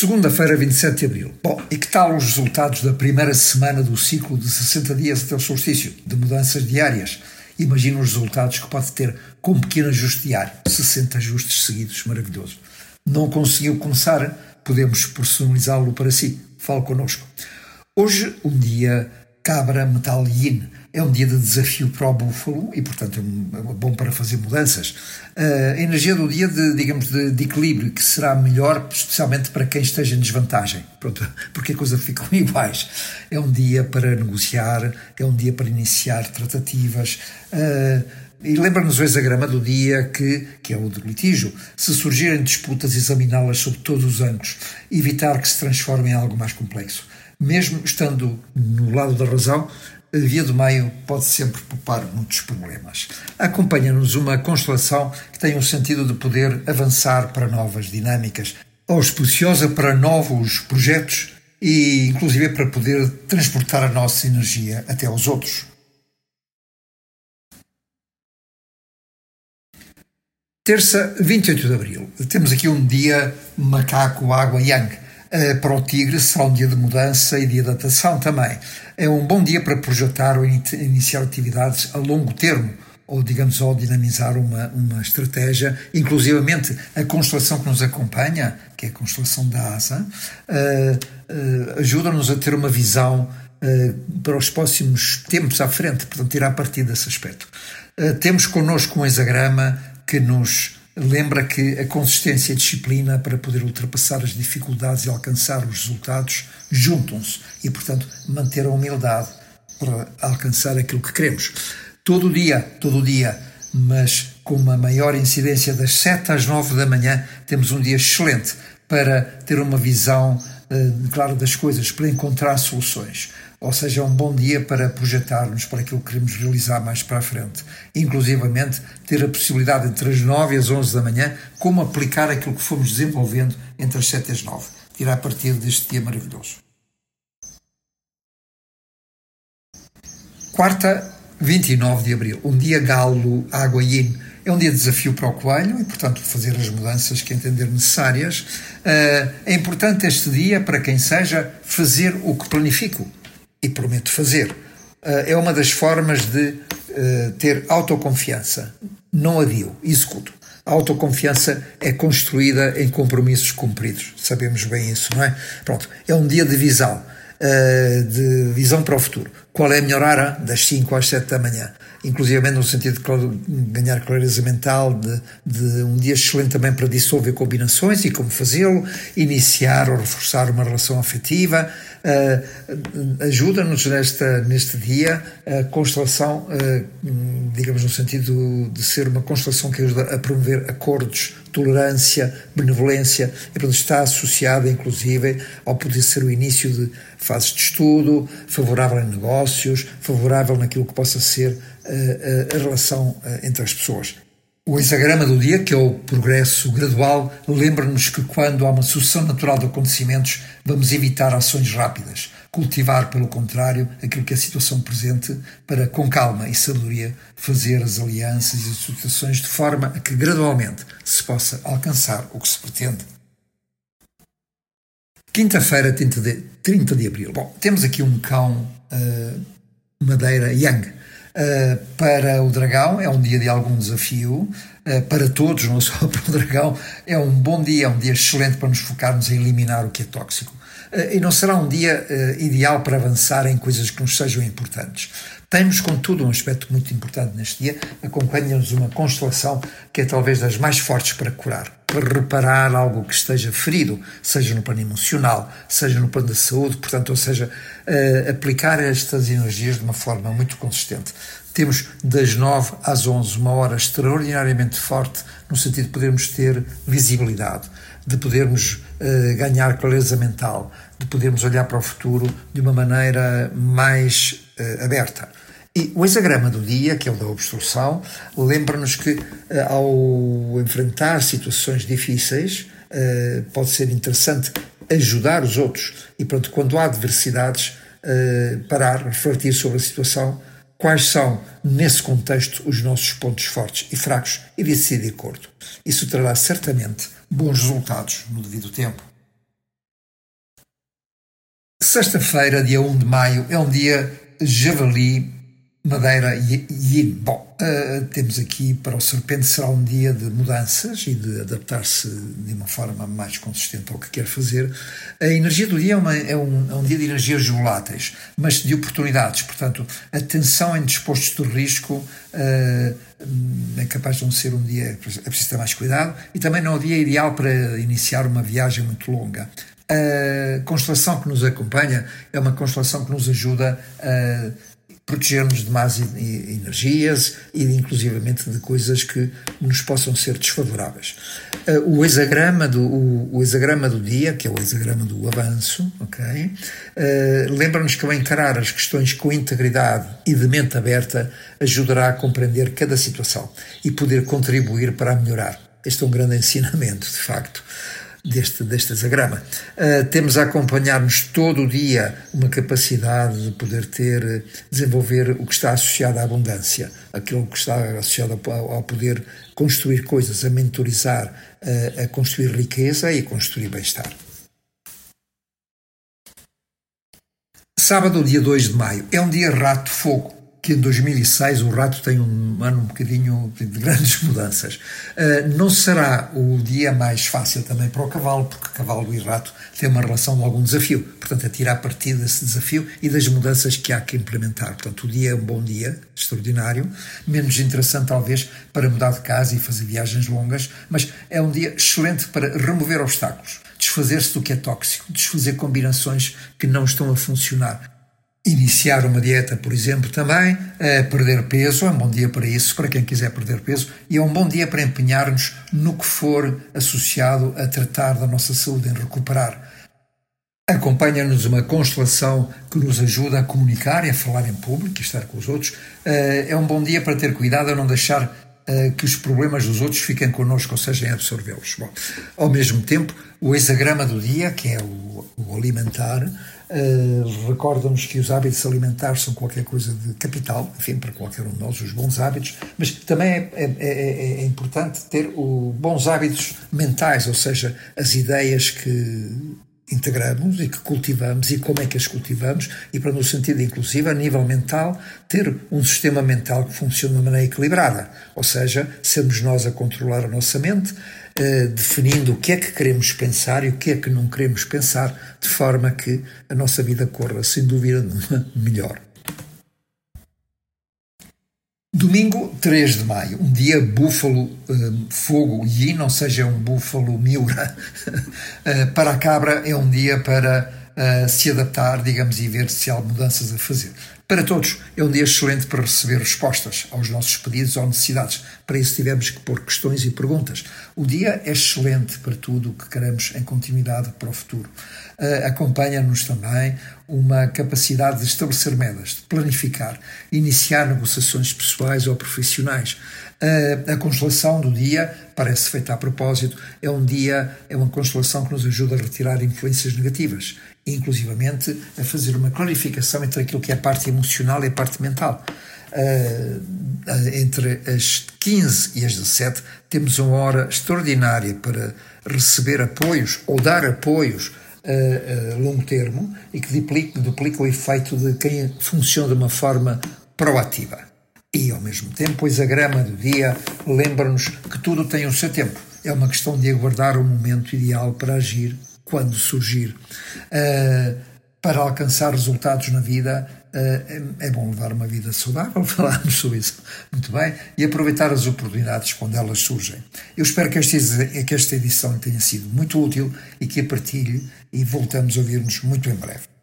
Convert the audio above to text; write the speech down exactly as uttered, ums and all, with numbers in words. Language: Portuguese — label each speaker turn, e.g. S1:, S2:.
S1: Segunda-feira, vinte e sete de abril. Bom, e que tal os resultados da primeira semana do ciclo de sessenta dias até o solstício, de mudanças diárias? Imagina os resultados que pode ter com um pequeno ajuste diário. sessenta ajustes seguidos, maravilhoso. Não conseguiu começar? Podemos personalizá-lo para si. Fale connosco. Hoje, um dia cabra, metal yin. É um dia de desafio para o búfalo e, portanto, é bom para fazer mudanças. A energia do dia, de, digamos, de, de equilíbrio, que será melhor, especialmente para quem esteja em desvantagem. Pronto, porque a coisa ficam iguais. É um dia para negociar, é um dia para iniciar tratativas. Uh, e lembra-nos o hexagrama do dia, que, que é o do litígio. Se surgirem disputas, examiná-las sob todos os ângulos. Evitar que se transformem em algo mais complexo. Mesmo estando no lado da razão, a via do meio pode sempre poupar muitos problemas. Acompanha-nos uma constelação que tem o sentido de poder avançar para novas dinâmicas, auspiciosa para novos projetos e, inclusive, para poder transportar a nossa energia até aos outros. Terça, vinte e oito de abril. Temos aqui um dia macaco, água, yang. Para o tigre será um dia de mudança e de adaptação também. É um bom dia para projetar ou iniciar atividades a longo termo, ou, digamos, ou dinamizar uma, uma estratégia. Inclusivamente, a constelação que nos acompanha, que é a constelação da asa, uh, uh, ajuda-nos a ter uma visão uh, para os próximos tempos à frente, portanto, tirar partido desse aspecto. Uh, temos connosco um hexagrama que nos lembra que a consistência e a disciplina para poder ultrapassar as dificuldades e alcançar os resultados juntam-se e, portanto, manter a humildade para alcançar aquilo que queremos. Todo dia, todo dia, mas com uma maior incidência das sete às nove da manhã, temos um dia excelente para ter uma visão uh, clara das coisas, para encontrar soluções. Ou seja, é um bom dia para projetar-nos para aquilo que queremos realizar mais para a frente. Inclusivamente, ter a possibilidade entre as nove e as onze da manhã, como aplicar aquilo que fomos desenvolvendo entre as sete e as nove. Tirar partido deste dia maravilhoso. Quarta, vinte e nove de abril. Um dia galo, água yin. É um dia de desafio para o coelho e, portanto, fazer as mudanças que entender necessárias. É importante este dia, para quem seja, fazer o que planifico. E prometo fazer. É uma das formas de ter autoconfiança. Não adio, executo. A autoconfiança é construída em compromissos cumpridos. Sabemos bem isso, não é? Pronto, é um dia de visão, de visão para o futuro. Qual é a melhor hora? Das cinco às sete da manhã. Inclusive no sentido de ganhar clareza mental, de, de um dia excelente também para dissolver combinações e como fazê-lo, iniciar ou reforçar uma relação afetiva. Uh, ajuda-nos nesta, neste dia a constelação, uh, digamos no sentido de ser uma constelação que ajuda a promover acordos, tolerância, benevolência, e portanto está associada inclusive ao poder ser o início de fases de estudo, favorável em negócios, favorável naquilo que possa ser a, a, a relação entre as pessoas. O hexagrama do dia, que é o progresso gradual, lembra-nos que quando há uma sucessão natural de acontecimentos, vamos evitar ações rápidas, cultivar, pelo contrário, aquilo que é a situação presente para, com calma e sabedoria, fazer as alianças e as associações de forma a que gradualmente se possa alcançar o que se pretende. Quinta-feira, trinta de abril. Bom, temos aqui um cão uh, madeira yang. Uh, para o dragão é um dia de algum desafio, uh, para todos, não só para o dragão, é um bom dia, é um dia excelente para nos focarmos em eliminar o que é tóxico. Uh, e não será um dia uh, ideal para avançar em coisas que nos sejam importantes. Temos, contudo, um aspecto muito importante neste dia. Acompanha-nos uma constelação que é talvez das mais fortes para curar, para reparar algo que esteja ferido, seja no plano emocional, seja no plano da saúde, portanto, ou seja, uh, aplicar estas energias de uma forma muito consistente. Temos das nove às onze uma hora extraordinariamente forte, no sentido de podermos ter visibilidade, de podermos uh, ganhar clareza mental, de podermos olhar para o futuro de uma maneira mais uh, aberta. E o hexagrama do dia, que é o da obstrução, lembra-nos que ao enfrentar situações difíceis pode ser interessante ajudar os outros e, pronto, quando há adversidades, parar, refletir sobre a situação, quais são, nesse contexto, os nossos pontos fortes e fracos e decidir de acordo. Isso trará certamente bons resultados no devido tempo. Sexta-feira, dia um de maio, é um dia javali, madeira e yin. Bom, uh, temos aqui para o serpente será um dia de mudanças e de adaptar-se de uma forma mais consistente ao que quer fazer. A energia do dia é, uma, é, um, é um dia de energias voláteis, mas de oportunidades. Portanto, atenção em dispostos de risco, uh, é capaz de não ser um dia, é preciso ter mais cuidado, e também não é o dia ideal para iniciar uma viagem muito longa. A constelação que nos acompanha é uma constelação que nos ajuda a proteger-nos de más energias e inclusivamente de coisas que nos possam ser desfavoráveis. O hexagrama do, o, o hexagrama do dia, que é o hexagrama do avanço, okay? uh, lembra-nos que ao encarar as questões com integridade e de mente aberta ajudará a compreender cada situação e poder contribuir para a melhorar. Este é um grande ensinamento, de facto, deste, deste hexagrama. Uh, temos a acompanhar-nos todo o dia uma capacidade de poder ter, desenvolver o que está associado à abundância, aquilo que está associado ao, ao poder construir coisas, a mentorizar, uh, a construir riqueza e a construir bem-estar. Sábado, dia dois de maio, é um dia rato-fogo, que em dois mil e seis o rato tem um ano um bocadinho de grandes mudanças. Uh, não será o dia mais fácil também para o cavalo, porque cavalo e rato têm uma relação de algum desafio. Portanto, a tirar partido desse desafio e das mudanças que há que implementar. Portanto, o dia é um bom dia, extraordinário, menos interessante talvez para mudar de casa e fazer viagens longas, mas é um dia excelente para remover obstáculos, desfazer-se do que é tóxico, desfazer combinações que não estão a funcionar. Iniciar uma dieta, por exemplo, também, é perder peso, é um bom dia para isso, para quem quiser perder peso, e é um bom dia para empenhar-nos no que for associado a tratar da nossa saúde, em recuperar. Acompanha-nos uma constelação que nos ajuda a comunicar e a falar em público e estar com os outros. É um bom dia para ter cuidado a não deixar que os problemas dos outros fiquem connosco, ou seja, em absorvê-los. Bom, ao mesmo tempo, o hexagrama do dia, que é o, o alimentar, Uh, recorda-nos que os hábitos alimentares são qualquer coisa de capital, enfim, para qualquer um de nós, os bons hábitos, mas também é, é, é, é importante ter os bons hábitos mentais, ou seja, as ideias que integramos e que cultivamos e como é que as cultivamos, e para, no sentido inclusive, a nível mental, ter um sistema mental que funcione de uma maneira equilibrada, ou seja, sermos nós a controlar a nossa mente, Uh, definindo o que é que queremos pensar e o que é que não queremos pensar, de forma que a nossa vida corra, sem dúvida, melhor. Domingo, três de maio, um dia búfalo, uh, fogo yin, ou seja, um búfalo miura. uh, para a cabra é um dia para uh, se adaptar, digamos, e ver se há mudanças a fazer. Para todos, é um dia excelente para receber respostas aos nossos pedidos ou necessidades. Para isso tivemos que pôr questões e perguntas. O dia é excelente para tudo o que queremos em continuidade para o futuro. Uh, acompanha-nos também uma capacidade de estabelecer metas, de planificar, iniciar negociações pessoais ou profissionais. Uh, a constelação do dia parece feita a propósito, é um dia, é uma constelação que nos ajuda a retirar influências negativas, e inclusivamente a fazer uma clarificação entre aquilo que é a parte emocional e a parte mental. Uh, entre as quinze e as dezessete temos uma hora extraordinária para receber apoios ou dar apoios a, a longo termo e que duplica, duplica o efeito de quem funciona de uma forma proativa. E, ao mesmo tempo, o hexagrama do dia lembra-nos que tudo tem o seu tempo. É uma questão de aguardar o momento ideal para agir quando surgir. Uh, para alcançar resultados na vida, uh, é, é bom levar uma vida saudável, falámos sobre isso muito bem, e aproveitar as oportunidades quando elas surgem. Eu espero que esta, que esta edição tenha sido muito útil e que a partilhe, e voltamos a ouvir-nos muito em breve.